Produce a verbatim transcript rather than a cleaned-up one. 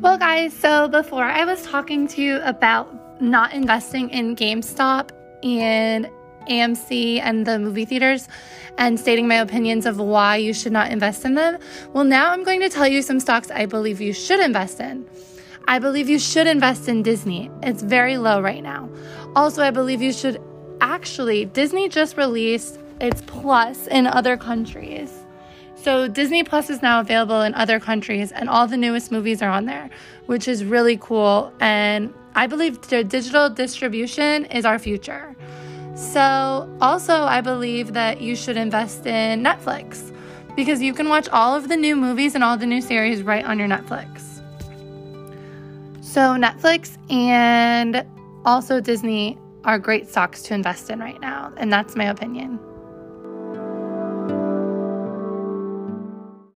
Well, guys, so before I was talking to you about not investing in GameStop and A M C and the movie theaters and stating my opinions of why you should not invest in them, well, now I'm going to tell you some stocks I believe you should invest in. I believe you should invest in Disney. It's very low right now. Also, I believe you should actually, Disney just released its Plus in other countries. So Disney Plus is now available in other countries, and all the newest movies are on there, which is really cool. And I believe the digital distribution is our future. So also, I believe that you should invest in Netflix because you can watch all of the new movies and all the new series right on your Netflix. So Netflix and also Disney are great stocks to invest in right now, and that's my opinion.